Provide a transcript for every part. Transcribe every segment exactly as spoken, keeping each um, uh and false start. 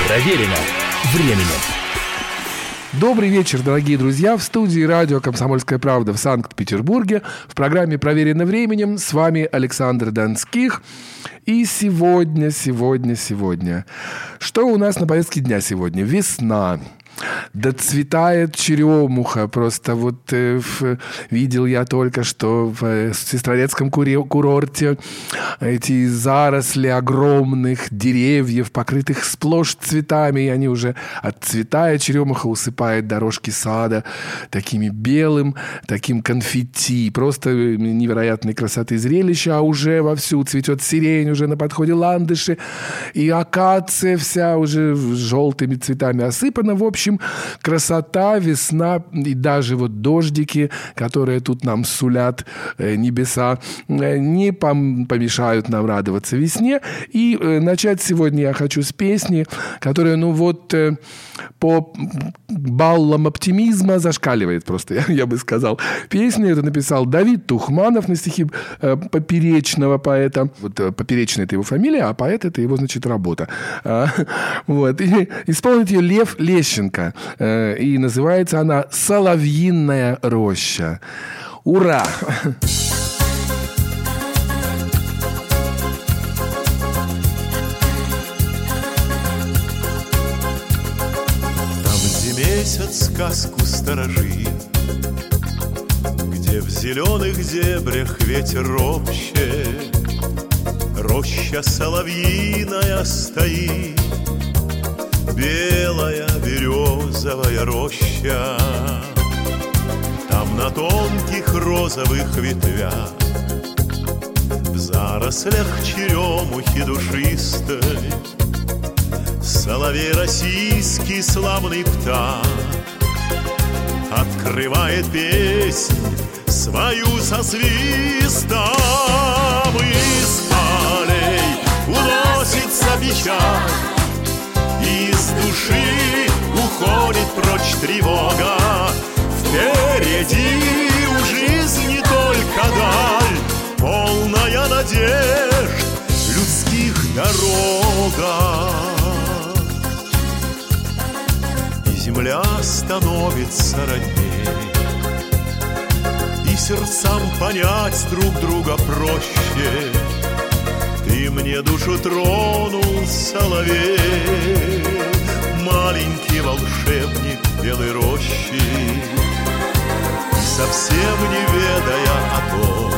Проверено временем. Добрый вечер, дорогие друзья. В студии радио «Комсомольская правда» в Санкт-Петербурге. В программе «Проверено временем» с вами Александр Донских. И сегодня, сегодня, сегодня... Что у нас на повестке дня сегодня? Весна. Доцветает черемуха. Просто вот э, в, видел я только что в э, Сестрорецком куре, курорте эти заросли огромных деревьев, покрытых сплошь цветами, и они уже отцветают. Черемуха усыпает дорожки сада такими белым, таким конфетти. Просто невероятной красоты зрелища. А уже вовсю цветет сирень, уже на подходе ландыши, и акация вся уже желтыми цветами осыпана. В общем, красота, весна, и даже вот дождики, которые тут нам сулят э, небеса, э, не пом- помешают нам радоваться весне. И э, начать сегодня я хочу с песни, которая, ну вот, э, по баллам оптимизма зашкаливает просто, я, я бы сказал. Песню эту написал Давид Тухманов на стихи э, Поперечного поэта. Вот э, Поперечный — это его фамилия, а поэт — это его, значит, работа. А, вот. И исполнит ее Лев Лещенко. И называется она «Соловьиная роща». Ура! Там, где месяц сказку сторожит, где в зеленых дебрях ветер ропщет, роща соловьиная стоит, белая березовая роща. Там на тонких розовых ветвях, в зарослях черемухи душистой, соловей российский славный птах открывает песнь свою со свистом. Из полей уносится печаль, из души уходит прочь тревога. Впереди у жизни только даль, полная надежд людских дорога. И земля становится родней, и сердцам понять друг друга проще. Ты мне душу тронул, соловей, маленький волшебник белой рощи. И совсем не ведая о том,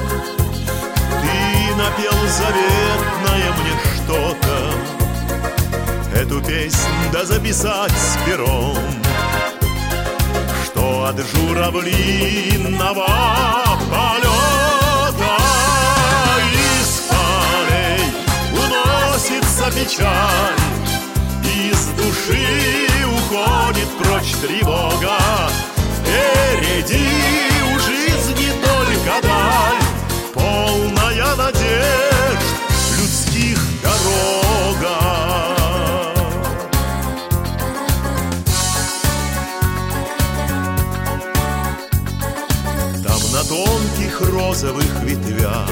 ты напел заветное мне что-то. Эту песнь да записать с пером, что от журавлиного полета из полей уносится печаль, из души уходит прочь тревога. Впереди у жизни только даль, полная надежд людских дорога. Там на тонких розовых ветвях,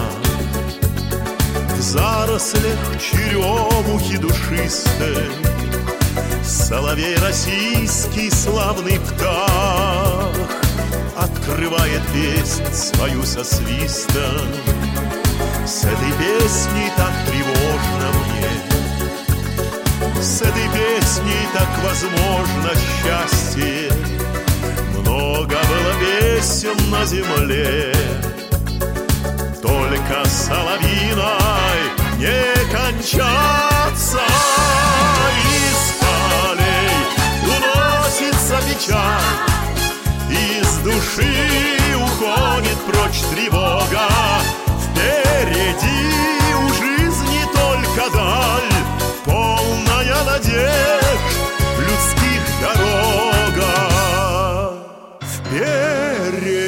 в зарослях черемухи душистой, соловей российский славный птах открывает песнь свою со свистом. С этой песней так тревожно мне, с этой песней так возможно счастье. Много было песен на земле, только соловьиной не кончаться. Из полей уносится печаль, из души уходит прочь тревога. Впереди у жизни только даль, полная надежд людских дорога. Впереди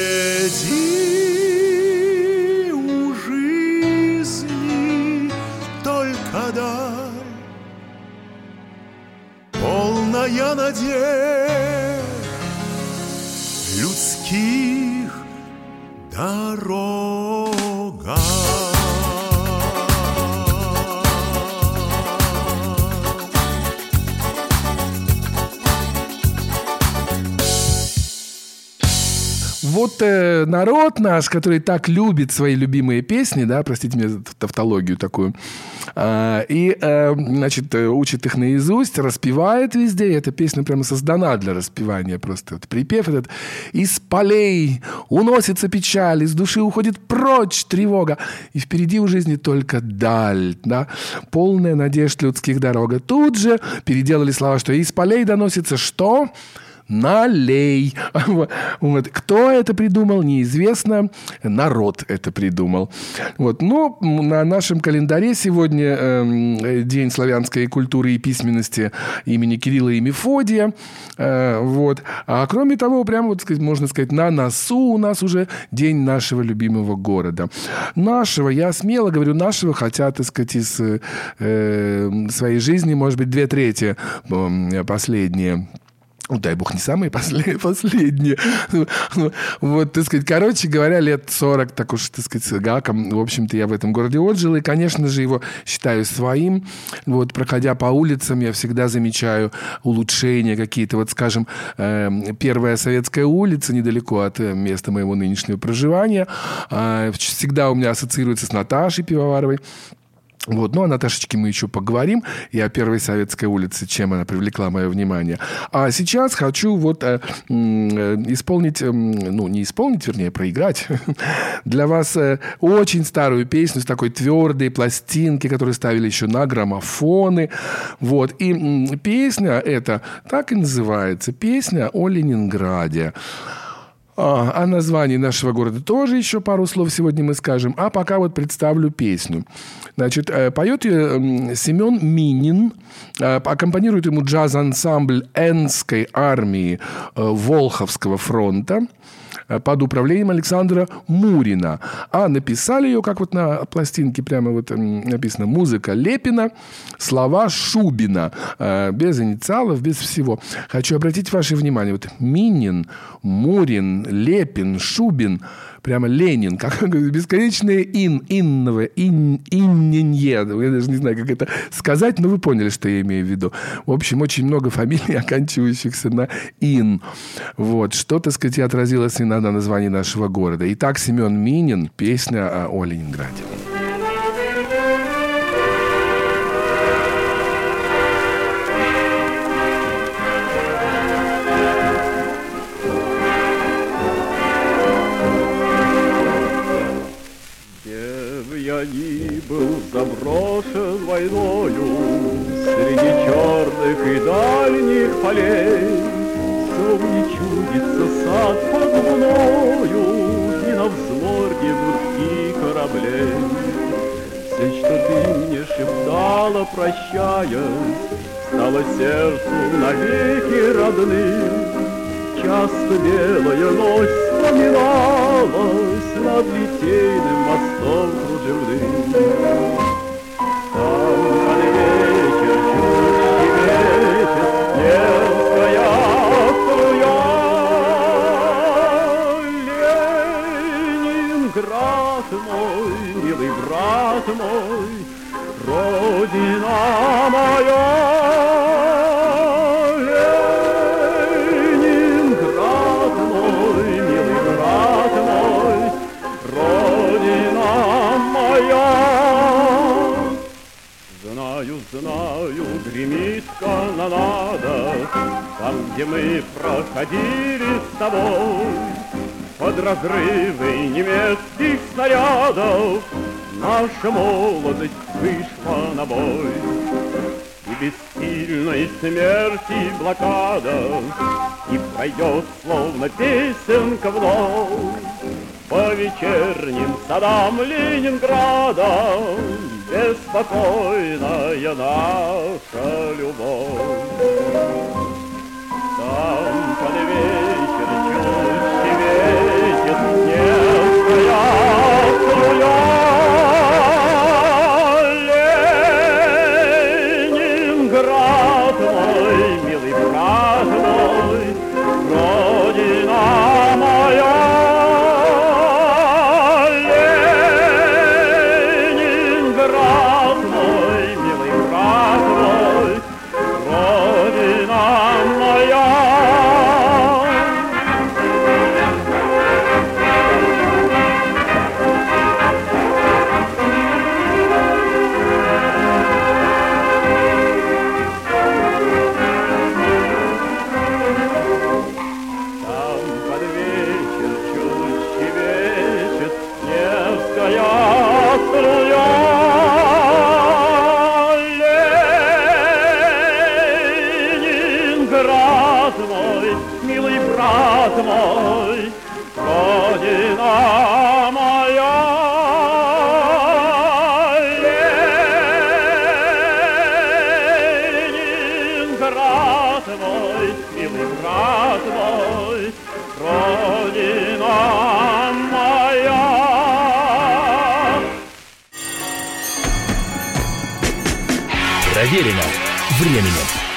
у жизни только даль, полная надежд людских дорога. вот э, народ наш, который так любит свои любимые песни, да, простите меня за тавтологию такую, э, и, э, значит, учит их наизусть, распевает везде. И эта песня прямо создана для распевания. Просто вот припев этот: «Из полей уносится печаль, из души уходит прочь тревога, и впереди у жизни только даль, да, полная надежд людских дорога». Тут же переделали слова, что из полей доносится что? Налей. Вот. Кто это придумал, неизвестно. Народ это придумал. Вот. Но на нашем календаре сегодня э, День славянской культуры и письменности имени Кирилла и Мефодия. Э, вот. А кроме того, прямо, вот, можно сказать, на носу у нас уже День нашего любимого города. Нашего, я смело говорю нашего, хотя, так сказать, из э, своей жизни, может быть, две трети э, последние. Ну, дай бог, не самые последние. Вот, так сказать, короче говоря, лет сорок, так уж, так сказать, с гаком, в общем-то, я в этом городе отжил. И, конечно же, его считаю своим. Вот, проходя по улицам, я всегда замечаю улучшения какие-то. Вот, скажем, Первая Советская улица, недалеко от места моего нынешнего проживания, всегда у меня ассоциируется с Наташей Пивоваровой. Вот. Ну, о Наташечке мы еще поговорим. И о Первой Советской улице, чем она привлекла мое внимание. А сейчас хочу вот э, э, исполнить, э, ну, не исполнить, вернее, проиграть для вас э, очень старую песню с такой твердой пластинки, которую ставили еще на граммофоны. Вот. И э, песня эта так и называется. Песня о Ленинграде. О названии нашего города тоже еще пару слов сегодня мы скажем. А пока вот представлю песню. Значит, поет ее Семен Минин. Аккомпанирует ему джаз-ансамбль Эннской армии Волховского фронта под управлением Александра Мурина. А написали ее, как вот на пластинке прямо вот написано, музыка Лепина, слова Шубина. Без инициалов, без всего. Хочу обратить ваше внимание. Вот Минин, Мурин, Лепин, Шубин. Прямо Ленин, как бесконечное ин, инновое, ин, инненье. Я даже не знаю, как это сказать, но вы поняли, что я имею в виду. В общем, очень много фамилий, оканчивающихся на ин. Вот. Что, так сказать, отразилось и на названии нашего города. Итак, Семен Минин, песня о Ленинграде. Я ни был заброшен войною среди черных и дальних полей, словно чудится сад под луною и на взморье гудки кораблей. Все, что ты мне шептала, прощаясь, стало сердцу навеки родным. Часто белая ночь вспоминалась над Литейным мостом кружевным. Там под вечер чуть ветер, Невская струя. Ленинград мой, милый брат мой, Родина моя. Знаю, гремит канонада, там, где мы проходили с тобой, под разрывы немецких снарядов наша молодость вышла на бой. И бессильной смерти блокада и пройдет, словно песенка вновь, по вечерним садам Ленинграда беспокойная наша любовь. Там под вечер чуть светит Невская струя. Ленинград мой, милый брат мой, Родина моя. Проверено временем.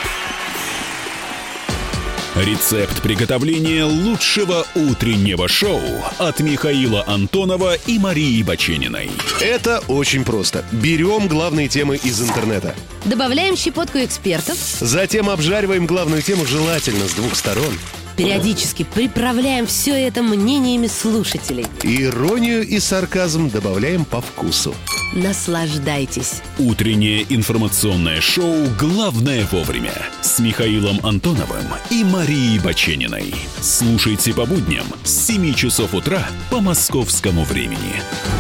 Рецепт приготовления лучшего утреннего шоу от Михаила Антонова и Марии Бачениной. Это очень просто. Берем главные темы из интернета. Добавляем щепотку экспертов. Затем обжариваем главную тему желательно с двух сторон. Периодически приправляем все это мнениями слушателей. Иронию и сарказм добавляем по вкусу. Наслаждайтесь. Утреннее информационное шоу «Главное вовремя» с Михаилом Антоновым и Марией Бачениной. Слушайте по будням с семи часов утра по московскому времени.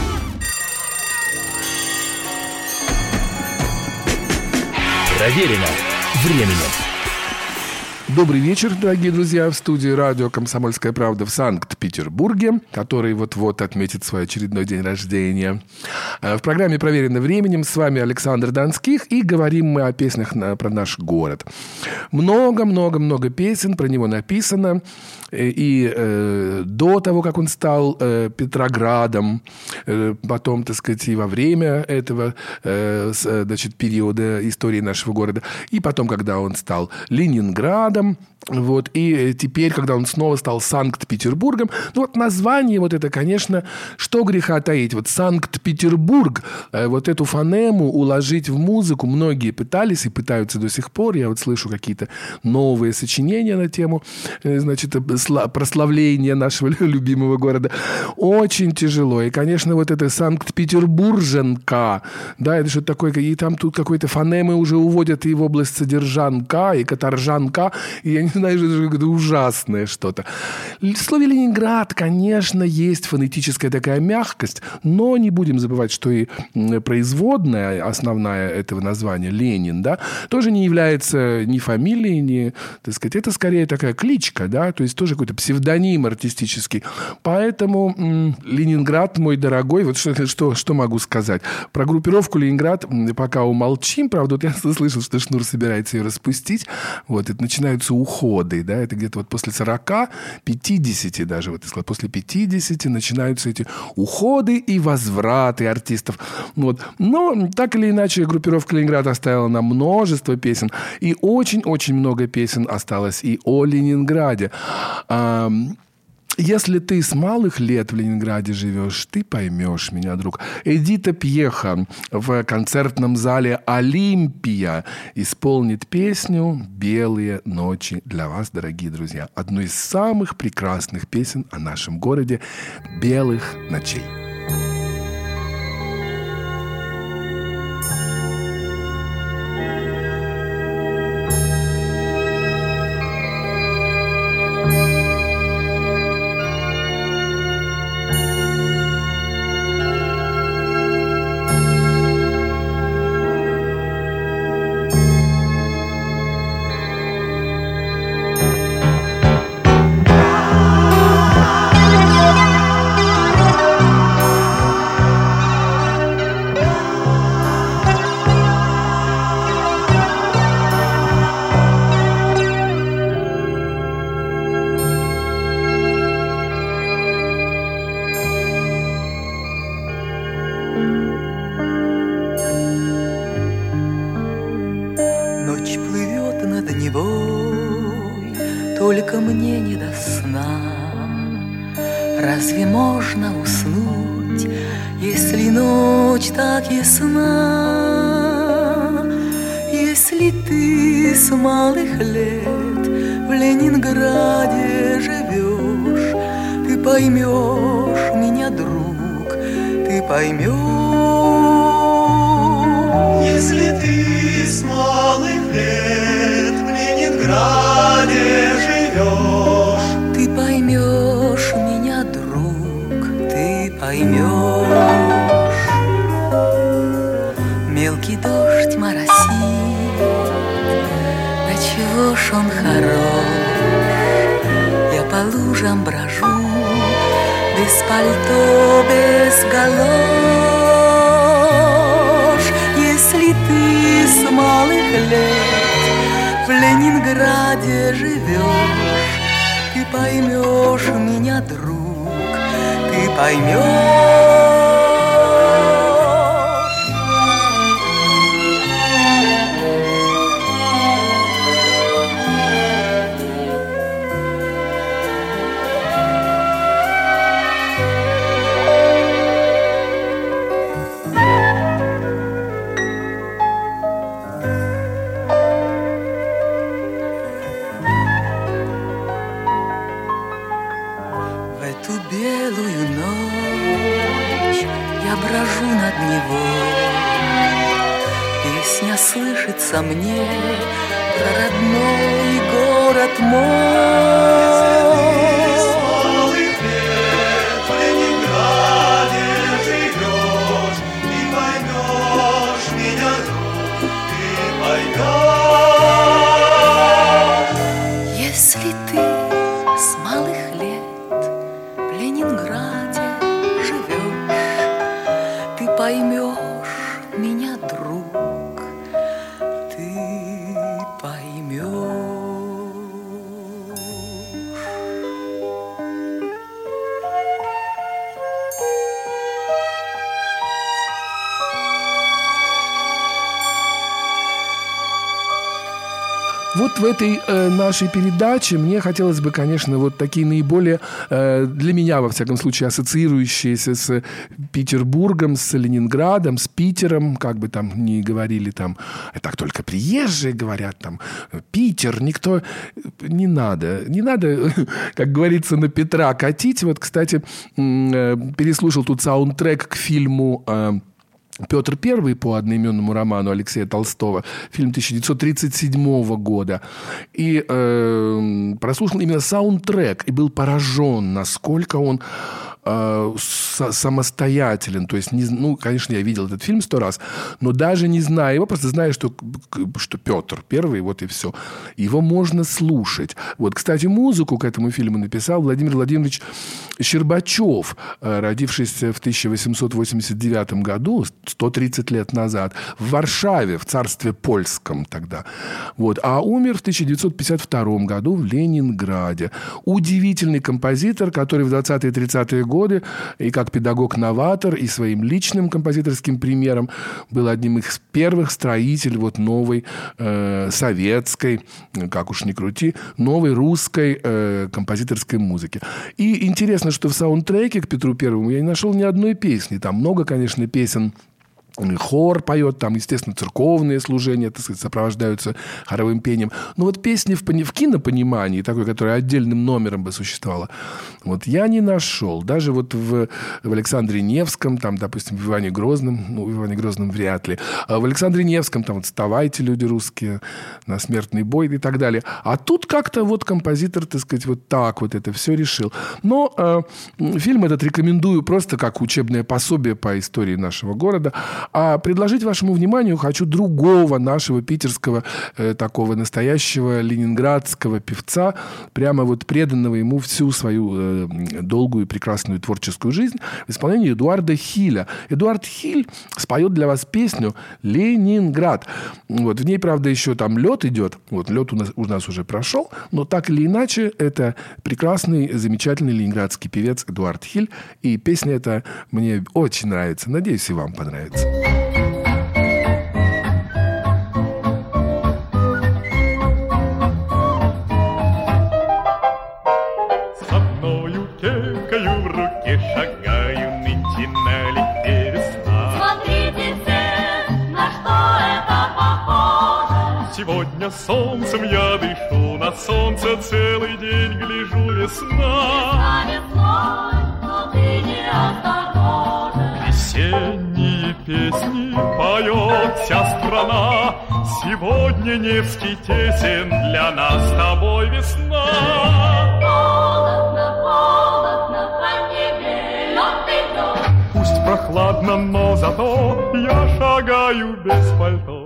Проверено временем. Добрый вечер, дорогие друзья, в студии радио «Комсомольская правда» в Санкт-Петербурге, который вот-вот отметит свой очередной день рождения. В программе «Проверено временем» с вами Александр Донских, и говорим мы о песнях на, про наш город. Много-много-много песен про него написано, и э, до того, как он стал э, Петроградом, э, потом, так сказать, и во время этого э, с, значит, периода истории нашего города, и потом, когда он стал Ленинградом. Вот, и теперь, когда он снова стал Санкт-Петербургом, ну вот название вот это, конечно, что греха таить. Вот Санкт-Петербург, вот эту фонему уложить в музыку многие пытались и пытаются до сих пор. Я вот слышу какие-то новые сочинения на тему, значит, прославления нашего любимого города. Очень тяжело. И, конечно, вот это Санкт-Петербурженка, да, это что-то такое, и там тут какой-то фонемы уже уводят и в область содержанка, и каторжанка, и я не знаю, что это ужасное что-то. В слове «Ленинград», конечно, есть фонетическая такая мягкость, но не будем забывать, что и производная основная этого названия «Ленин», да, тоже не является ни фамилией, ни, так сказать, это скорее такая кличка, да, то есть тоже какой-то псевдоним артистический. Поэтому м- Ленинград, мой дорогой, вот что, что, что могу сказать. Про группировку «Ленинград» пока умолчим, правда, вот я слышал, что Шнур собирается ее распустить, вот, это начинаются уходы, да, это где-то вот после сорока, пятидесяти даже, вот, после пятидесяти начинаются эти уходы и возвраты артистов. Вот. Но так или иначе группировка «Ленинград» оставила нам множество песен, и очень-очень много песен осталось и о Ленинграде. Если ты с малых лет в Ленинграде живешь, ты поймешь меня, друг. Эдита Пьеха в концертном зале «Олимпия» исполнит песню «Белые ночи» для вас, дорогие друзья. Одну из самых прекрасных песен о нашем городе «Белых ночей». Только мне не до сна. Разве можно уснуть, если ночь так ясна? Если ты с малых лет в Ленинграде живешь, ты поймешь меня, друг, ты поймешь. Если ты с малых лет в Ленинграде живешь, ты поймешь меня, друг, ты поймешь. Мелкий дождь моросит, да чего ж он хорош. Я по лужам брожу, без пальто, без галош. Если ты с малых лет в Ленинграде живешь, ты поймешь меня, друг, ты поймешь. Песня слышится мне про родной город мой. Если ты с малых лет в Ленинграде живешь, ты поймешь меня, друг, ты поймешь. Вот в этой э, нашей передаче мне хотелось бы, конечно, вот такие наиболее, э, для меня, во всяком случае, ассоциирующиеся с Петербургом, с Ленинградом, с Питером, как бы там ни говорили, там, так только приезжие говорят, там, Питер, никто, не надо, не надо, как говорится, на Петра катить. Вот, кстати, э, переслушал тут саундтрек к фильму э, Петр Первый по одноименному роману Алексея Толстого, фильм тысяча девятьсот тридцать седьмого года. И э, прослушал именно саундтрек и был поражен, насколько он э, самостоятелен. То есть, не, ну, конечно, я видел этот фильм сто раз, но даже не зная его, просто знаю, что, что Петр Первый, вот и все. Его можно слушать. Вот, кстати, музыку к этому фильму написал Владимир Владимирович Щербачев, родившийся в тысяча восемьсот восемьдесят девятом году, сто тридцать лет назад, в Варшаве, в царстве польском тогда. Вот. А умер в тысяча девятьсот пятьдесят втором году в Ленинграде. Удивительный композитор, который в двадцатые-тридцатые годы и как педагог-новатор, и своим личным композиторским примером был одним из первых строителей вот новой э, советской, как уж ни крути, новой русской э, композиторской музыки. И интересно, что в саундтреке к Петру Первому я не нашел ни одной песни. Там много, конечно, песен. Хор поет, там, естественно, церковные служения, так сказать, сопровождаются хоровым пением. Но вот песни в, в кинопонимании, такой, которая отдельным номером бы существовала, вот я не нашел. Даже вот в, в Александре Невском, там, допустим, в Иване Грозном, ну, в Иване Грозном вряд ли, а в Александре Невском, там, вот «Вставайте, люди русские», «На смертный бой» и так далее. А тут как-то вот композитор, так сказать, вот так вот это все решил. Но э, фильм этот рекомендую просто как учебное пособие по истории нашего города. А предложить вашему вниманию хочу другого нашего питерского, э, такого настоящего ленинградского певца, прямо вот преданного ему всю свою э, долгую и прекрасную творческую жизнь, в исполнении Эдуарда Хиля. Эдуард Хиль споет для вас песню «Ленинград». Вот, в ней, правда, еще там лед идет. Вот, лед у нас, у нас уже прошел, но так или иначе, это прекрасный, замечательный ленинградский певец Эдуард Хиль. И песня эта мне очень нравится. Надеюсь, и вам понравится. С одною кепкою в руке шагаю нынче налегке весна. Смотрите все, на что это похоже. Сегодня солнцем я дышу, на солнце целый день гляжу, весна. Весна весной, но ты не осторожен. Весенние песни поет вся страна. Сегодня Невский тесен, для нас с тобой весна. Холодно, холодно, по небе лед идет. Пусть прохладно, но зато я шагаю без пальто.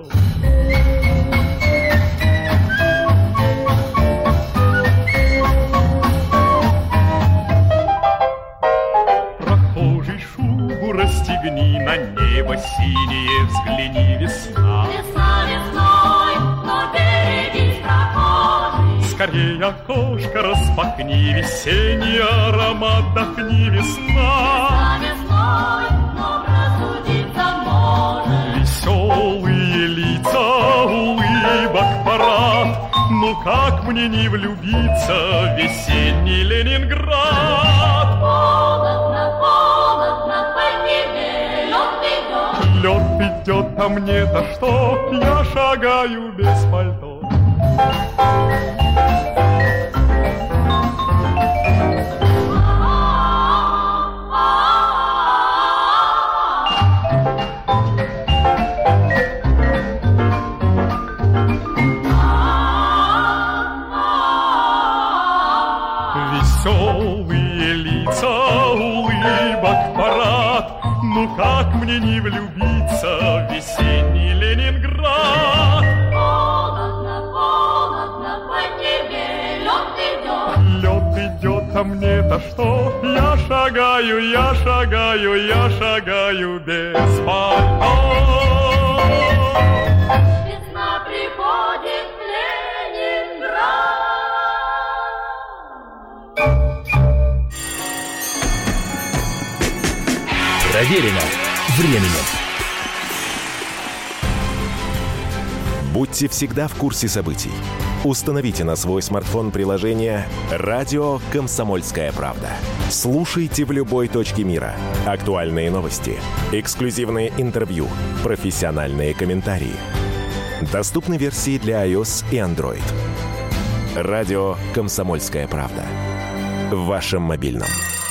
Прохожий, шубу расстегни, на небо синее взгляни, весна. Весна весной, но берегись, прохожий. Скорей окошко распахни, весенний аромат дохни, весна. Весна весной, но простудиться может. Веселые лица, улыбок парад. Ну как мне не влюбиться в весенний Ленинград? Холодно, холодно, по небе лед идет. Лед идет, а мне-то что? Я шагаю без пальто. мне не влюбиться в весенний Ленинград? Холодно, холодно, по Неве лед идет. Лед идет, а мне-то что? Я шагаю, я шагаю, я шагаю без пальто. Весна приходит в Ленинград. Проверено временем. Будьте всегда в курсе событий. Установите на свой смартфон приложение «Радио Комсомольская правда». Слушайте в любой точке мира. Актуальные новости, эксклюзивные интервью, профессиональные комментарии. Доступны версии для iOS и Android. «Радио Комсомольская правда». В вашем мобильном.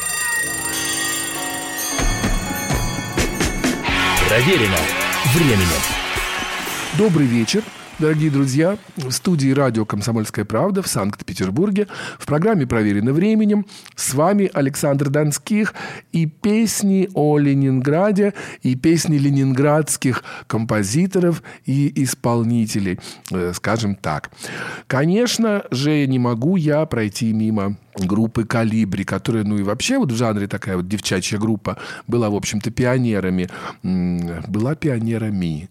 Проверено временем. Добрый вечер, дорогие друзья. В студии радио «Комсомольская правда» в Санкт-Петербурге. В программе «Проверено временем». С вами Александр Донских. И песни о Ленинграде, и песни ленинградских композиторов и исполнителей, скажем так. Конечно же, не могу я пройти мимо группы «Колибри», которая, ну и вообще вот в жанре такая вот девчачья группа, была, в общем-то, пионерами. Была пионерами.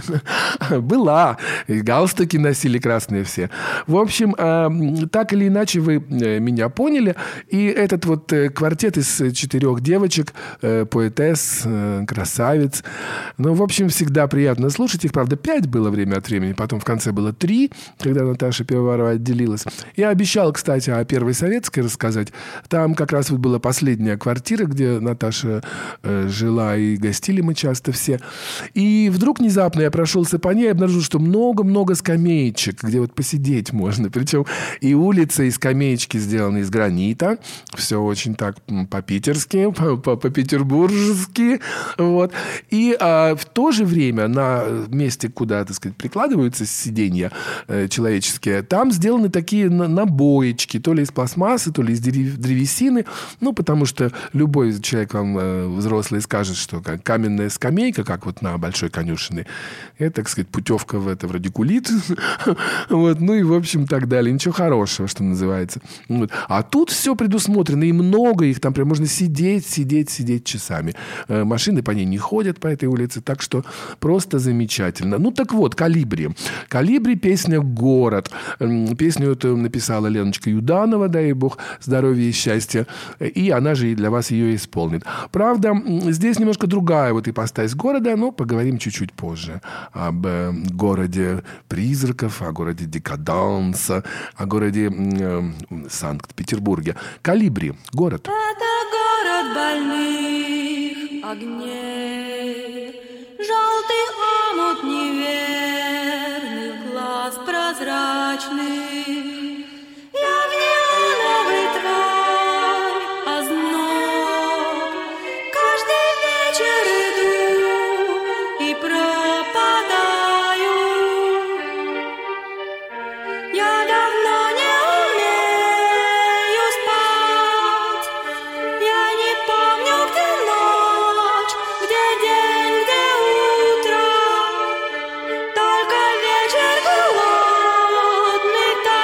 Была. Галстуки носили красные все. В общем, так или иначе вы меня поняли. И этот вот квартет из четырех девочек, поэтесс, красавиц. Ну, в общем, всегда приятно слушать их. Правда, пять было время от времени. Потом в конце было три, когда Наташа Пивоварова отделилась. Я обещал, кстати, о Первой Советской рассказать. Там как раз вот была последняя квартира, где Наташа э, жила, и гостили мы часто все. И вдруг внезапно я прошелся по ней и обнаружил, что много-много скамеечек, где вот посидеть можно. Причем и улица, и скамеечки сделаны из гранита. Все очень так по-питерски, по-петербуржски. Вот. И а, в то же время на месте, куда, так сказать, прикладываются сиденья э, человеческие, там сделаны такие набоечки, то ли из пластмассы, то ли из древесины. Ну, потому что любой человек вам э, взрослый скажет, что каменная скамейка, как вот на Большой конюшине, это, так сказать, путевка в это в радикулит. Вот, ну и, в общем, так далее. Ничего хорошего, что называется. Вот. А тут все предусмотрено, и много их. Там прям можно сидеть, сидеть, сидеть часами. Э, машины по ней не ходят, по этой улице, так что просто замечательно. Ну, так вот, «Колибри». «Колибри» — песня «Город». Песню эту написала Леночка Юданова, дай бог здоровья и счастья. И она же и для вас ее исполнит. Правда, здесь немножко другая вот ипостась города, но поговорим чуть-чуть позже. Об э, городе призраков, о городе декаданса, о городе э, Санкт-Петербурге. «Колибри». Город. Это город больных огней, желтый омут неверных глаз прозрачных. Только вечер холодный.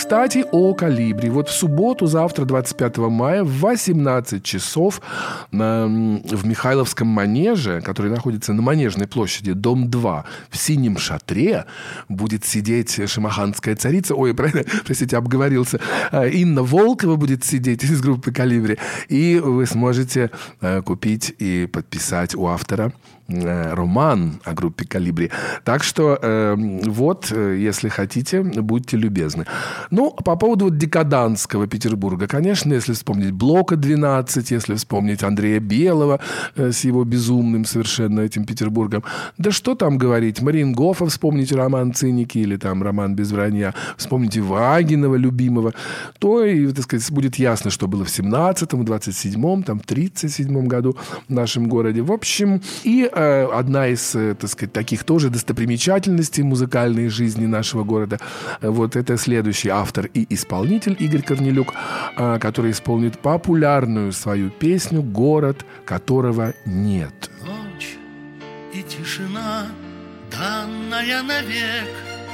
Кстати, о «Колибри». Вот в субботу, завтра, двадцать пятого мая, в восемнадцать часов на, в Михайловском манеже, который находится на Манежной площади, дом два, в синем шатре, будет сидеть шамаханская царица, ой, простите, обговорился, Инна Волкова будет сидеть из группы «Колибри», и вы сможете купить и подписать у автора роман о группе «Колибри». Так что э, вот, если хотите, будьте любезны. Ну, по поводу вот декадантского Петербурга. Конечно, если вспомнить Блока двенадцать, если вспомнить Андрея Белого э, с его безумным совершенно этим Петербургом. Да что там говорить. Мариенгофа вспомните, роман «Циники» или там роман «Без вранья». Вспомните Вагинова, любимого. То, и, так сказать, будет ясно, что было в семнадцатом, двадцать седьмом, там, тридцать седьмом году в нашем городе. В общем, и одна из, так сказать, таких тоже достопримечательностей музыкальной жизни нашего города. Вот это следующий автор и исполнитель Игорь Корнелюк, который исполнит популярную свою песню «Город, которого нет». Ночь и тишина, данная навек.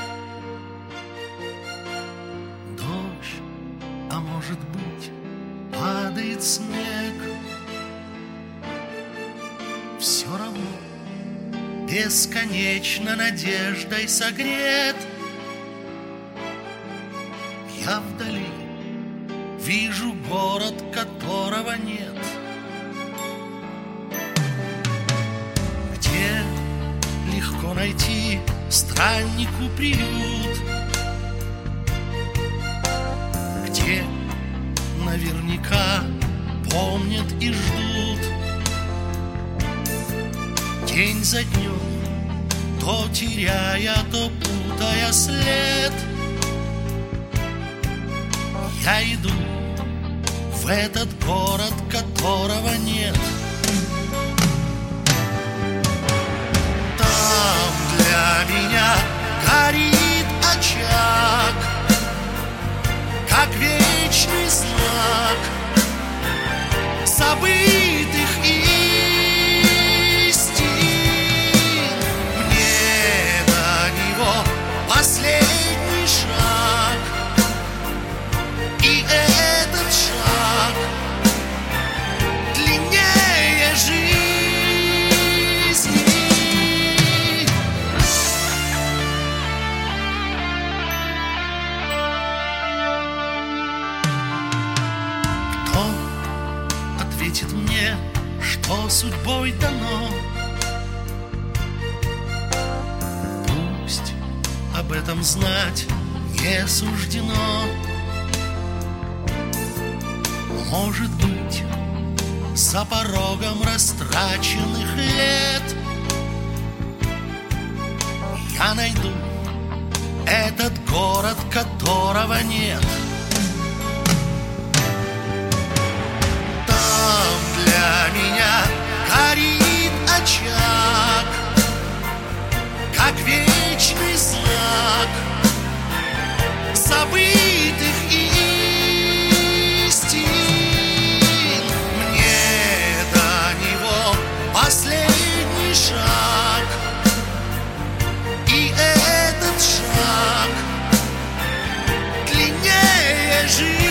Дождь, а может быть, падает снег. Все равно бесконечно надеждой согрет. Я вдали вижу город, которого нет. Где легко найти страннику приют, где наверняка помнят и ждут. День за днем, то теряя, то путая след, я иду в этот город, которого нет. Там для меня горит очаг, как вечный знак забытых и последний шаг, и этот шаг длиннее жизни. Кто ответит мне, что судьбой дано? Об этом знать не суждено. Может быть, за порогом растраченных лет я найду этот город, которого нет. Там для меня горит очаг, как вечный знак забытых истин. Мне до него последний шаг, и этот шаг длиннее жизни.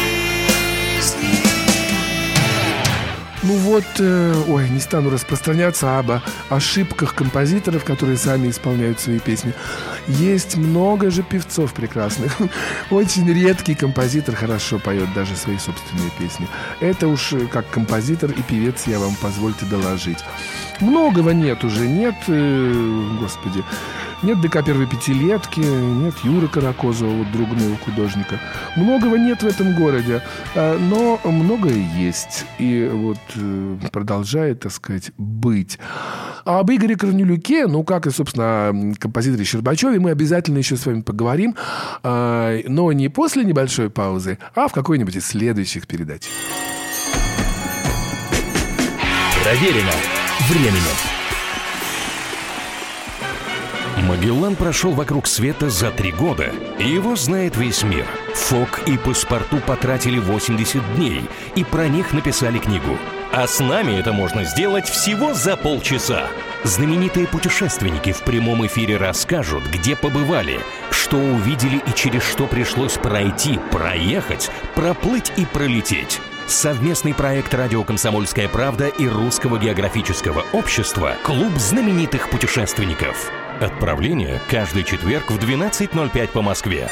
Ну вот, э, ой, не стану распространяться об ошибках композиторов, которые сами исполняют свои песни. Есть много же певцов прекрасных. Очень редкий композитор хорошо поет даже свои собственные песни. Это уж как композитор и певец я вам позвольте доложить. Многого нет уже, нет, э, господи, нет ДК первой пятилетки, нет Юры Каракозова, вот друга моего художника. Многого нет в этом городе, но многое есть. И вот продолжает, так сказать, быть. А об Игоре Корнелюке, ну, как и, собственно, о композиторе Щербачеве, мы обязательно еще с вами поговорим, но не после небольшой паузы, а в какой-нибудь из следующих передач. Проверено временем. Магеллан прошел вокруг света за три года, и его знает весь мир. Фок и Паспарту потратили восемьдесят дней, и про них написали книгу. А с нами это можно сделать всего за полчаса. Знаменитые путешественники в прямом эфире расскажут, где побывали, что увидели и через что пришлось пройти, проехать, проплыть и пролететь. Совместный проект «Радио Комсомольская правда» и Русского географического общества «Клуб знаменитых путешественников». Отправление каждый четверг в двенадцать ноль пять по Москве.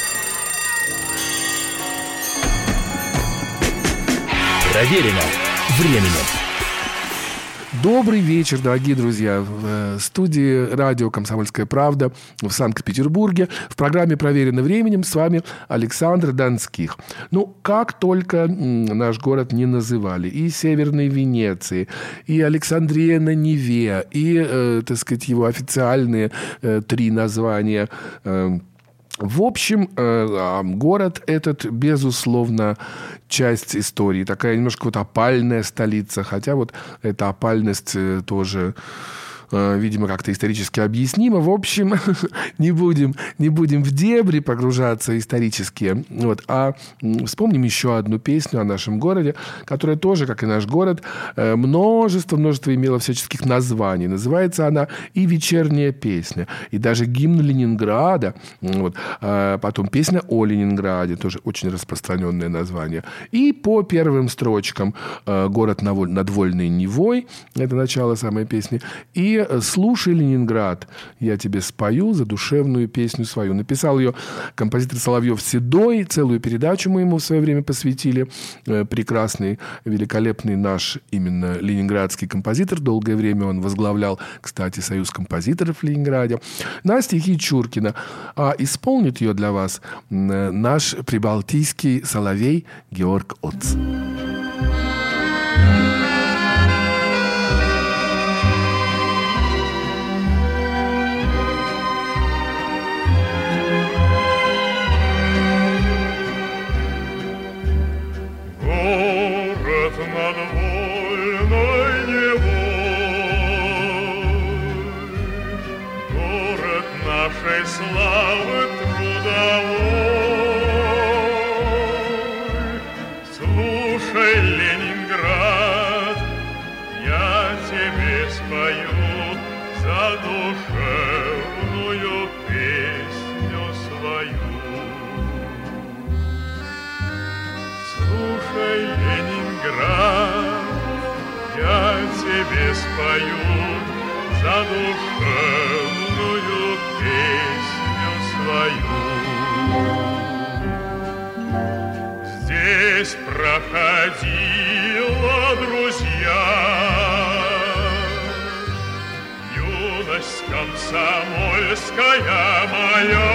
Проверено временем. Добрый вечер, дорогие друзья. В студии радио «Комсомольская правда» в Санкт-Петербурге. В программе «Проверено временем» с вами Александр Донских. Ну, как только наш город не называли. И Северной Венеции, и Александрия на Неве, и, э, так сказать, его официальные э, три названия э, В общем, город этот, безусловно, часть истории. Такая немножко вот опальная столица. Хотя вот эта опальность тоже, видимо, как-то исторически объяснима. В общем, не будем, не будем в дебри погружаться исторические. Вот. А вспомним еще одну песню о нашем городе, которая тоже, как и наш город, множество-множество имела всяческих названий. Называется она «И вечерняя песня». И даже гимн Ленинграда. Вот. А потом песня о Ленинграде. Тоже очень распространенное название. И по первым строчкам «Город над Вольной Невой». Это начало самой песни. И «Слушай, Ленинград, я тебе спою задушевную песню свою». Написал ее композитор Соловьев-Седой. Целую передачу мы ему в свое время посвятили. Прекрасный, великолепный наш именно ленинградский композитор. Долгое время он возглавлял, кстати, Союз композиторов в Ленинграде. На стихи Чуркина. А исполнит ее для вас наш прибалтийский соловей Георг Оц. Славы трудовой. Слушай, Ленинград, я тебе спою задушевную песню свою. Слушай, Ленинград, я тебе спою задушевную песню свою. Здесь проходила, друзья, юность комсомольская моя.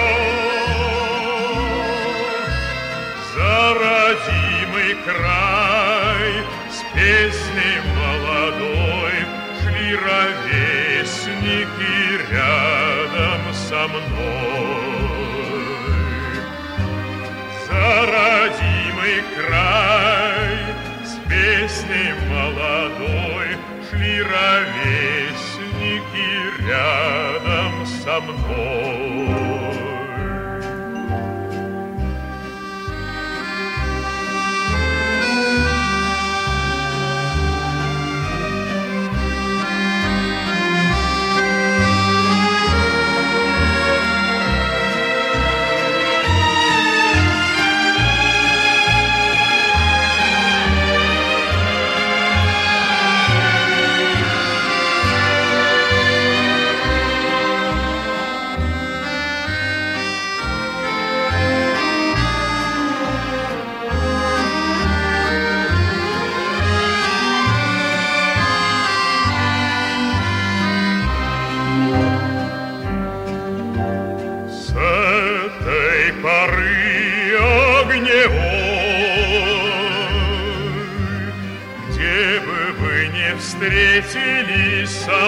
За родимый край с песней молодой шли ровесники рядом со мной. За родимый край с песней молодой шли ровесники рядом со мной. Встретились со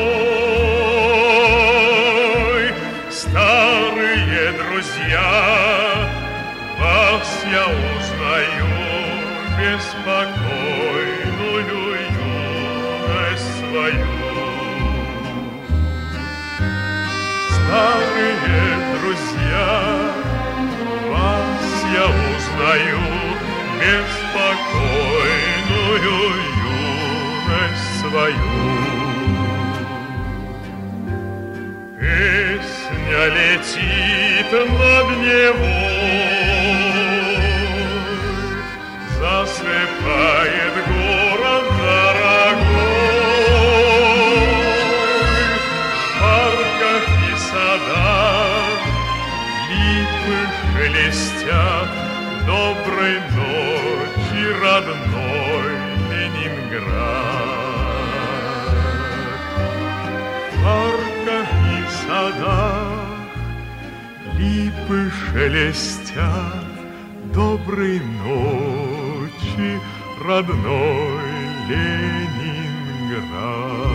мной старые друзья, вас я узнаю, беспокойную юность свою. Старые друзья, вас я узнаю, беспокойную юность свою. Песня летит над Невой, засыпает город дорогой. В парках и садах липы шелестят. Доброй ночи, родной Ленинград. В парках и садах липы шелестят. Доброй ночи, родной Ленинград.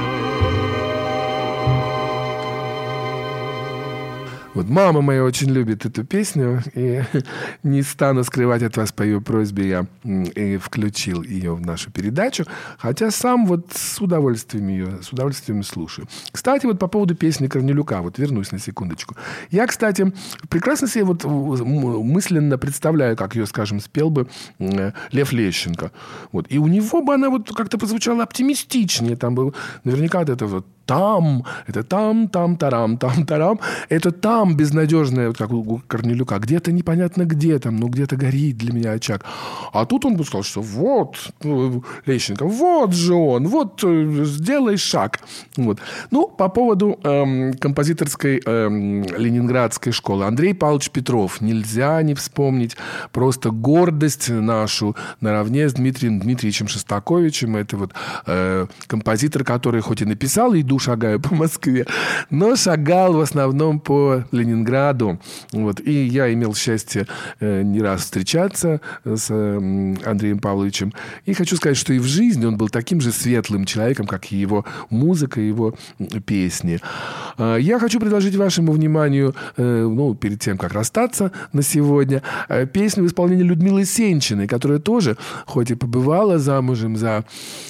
Вот мама моя очень любит эту песню, и не стану скрывать от вас по ее просьбе, я и включил ее в нашу передачу, хотя сам вот с удовольствием ее, с удовольствием слушаю. Кстати, вот по поводу песни Корнелюка, вот вернусь на секундочку. Я, кстати, прекрасно себе вот мысленно представляю, как ее, скажем, спел бы Лев Лещенко. Вот. И у него бы она вот как-то прозвучала оптимистичнее, там был наверняка вот это вот там, это там, там, тарам, там, тарам. Это там безнадежное, вот как у Корнелюка. Где-то непонятно где там, но где-то горит для меня очаг. А тут он бы сказал, что вот, Лещенко, вот же он, вот сделай шаг. Вот. Ну, по поводу эм, композиторской эм, ленинградской школы. Андрей Павлович Петров. Нельзя не вспомнить просто гордость нашу наравне с Дмитрием Дмитриевичем Шостаковичем. Это вот э, композитор, который хоть и написал «Иду шагаю по Москве», но шагал в основном по Ленинграду. Вот. И я имел счастье э, не раз встречаться с э, Андреем Павловичем. И хочу сказать, что и в жизни он был таким же светлым человеком, как и его музыка, его песни. Э, я хочу предложить вашему вниманию, э, ну, перед тем, как расстаться на сегодня, э, песню в исполнении Людмилы Сенчиной, которая тоже, хоть и побывала замужем за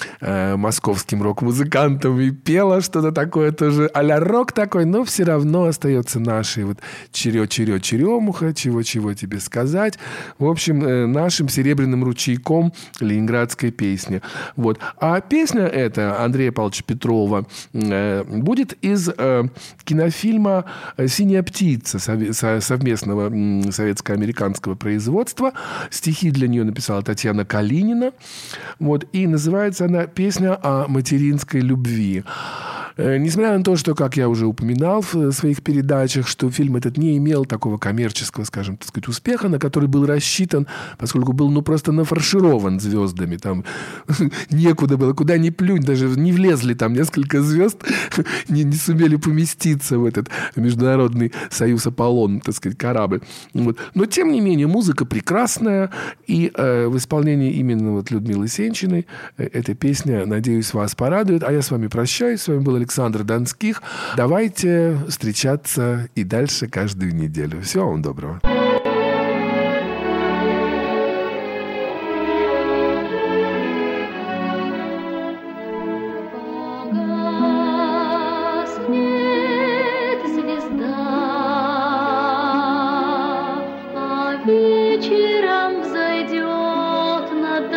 э, московским рок-музыкантом и пела что что-то такое тоже а-ля рок такой, но все равно остается нашей вот черё-черё-черемуха, чего-чего тебе сказать. В общем, нашим серебряным ручейком ленинградской песни. Вот. А песня эта Андрея Павловича Петрова э, будет из э, кинофильма «Синяя птица» совместного э, советско-американского производства. Стихи для нее написала Татьяна Калинина. Вот. И называется она «Песня о материнской любви». Несмотря на то, что, как я уже упоминал в своих передачах, что фильм этот не имел такого коммерческого, скажем, так сказать, успеха, на который был рассчитан, поскольку был, ну, просто нафарширован звездами. Там некуда было, куда ни плюнь, даже не влезли там несколько звезд, не, не сумели поместиться в этот международный союз Аполлон, так сказать, корабль. Вот. Но, тем не менее, музыка прекрасная, и э, в исполнении именно вот Людмилы Сенчиной э, эта песня, надеюсь, вас порадует. А я с вами прощаюсь. С вами был Александр Донских. Давайте встречаться и дальше каждую неделю. Всего вам доброго. Вечером взойдет над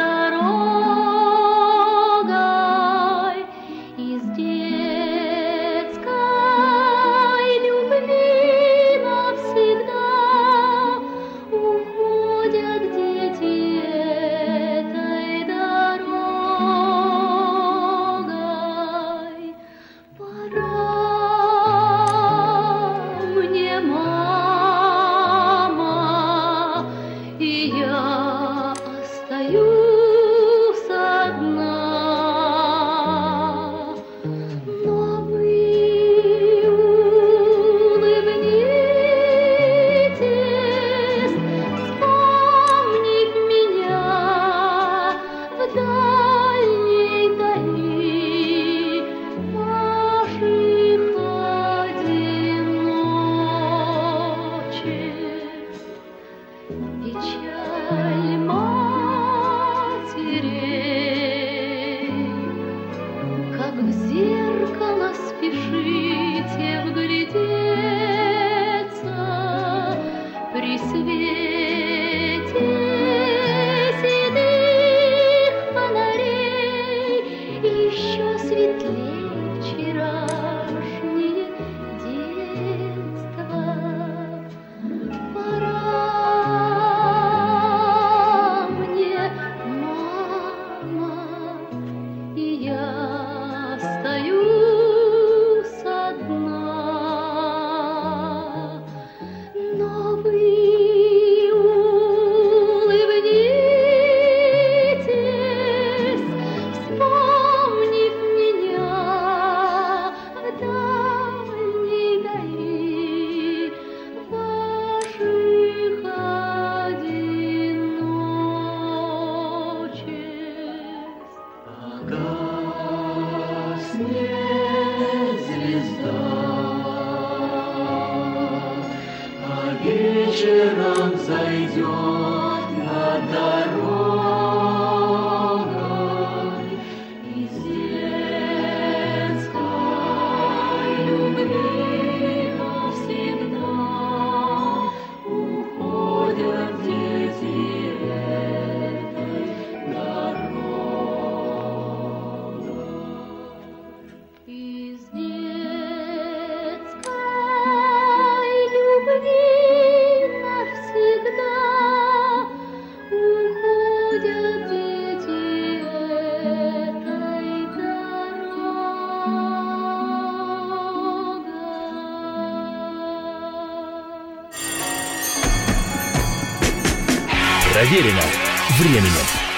дорогой из детской любви навсегда вечером зайдет над дорогой из детской любви навсегда уходят дети этой дорогой. Из детской любви навсегда уходят дети этой дорогой. Проверено временем.